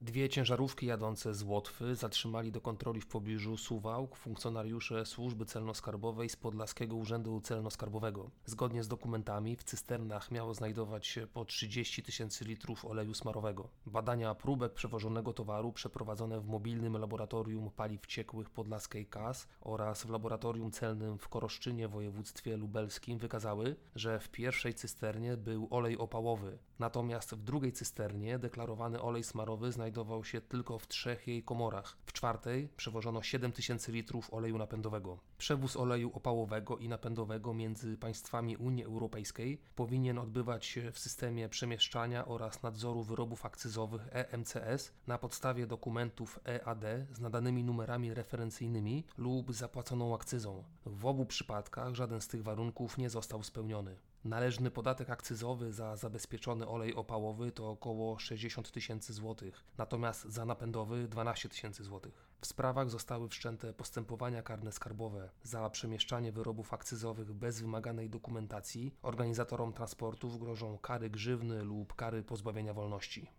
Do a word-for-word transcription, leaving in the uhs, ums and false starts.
Dwie ciężarówki jadące z Łotwy zatrzymali do kontroli w pobliżu Suwałk funkcjonariusze Służby Celno-Skarbowej z Podlaskiego Urzędu Celno-Skarbowego. Zgodnie z dokumentami w cysternach miało znajdować się po trzydzieści tysięcy litrów oleju smarowego. Badania próbek przewożonego towaru przeprowadzone w mobilnym laboratorium paliw ciekłych podlaskiej K A S oraz w laboratorium celnym w Koroszczynie w województwie lubelskim wykazały, że w pierwszej cysternie był olej opałowy, natomiast w drugiej cysternie deklarowany olej smarowy znajdował się tylko w trzech jej komorach. W czwartej przewożono siedem tysięcy litrów oleju napędowego. Przewóz oleju opałowego i napędowego między państwami Unii Europejskiej powinien odbywać się w systemie przemieszczania oraz nadzoru wyrobów akcyzowych E M C S na podstawie dokumentów E A D z nadanymi numerami referencyjnymi lub zapłaconą akcyzą. W obu przypadkach żaden z tych warunków nie został spełniony. Należny podatek akcyzowy za zabezpieczony olej opałowy to około sześćdziesiąt tysięcy złotych, natomiast za napędowy dwanaście tysięcy złotych. W sprawach zostały wszczęte postępowania karne skarbowe za przemieszczanie wyrobów akcyzowych bez wymaganej dokumentacji. Organizatorom transportów grożą kary grzywny lub kary pozbawienia wolności.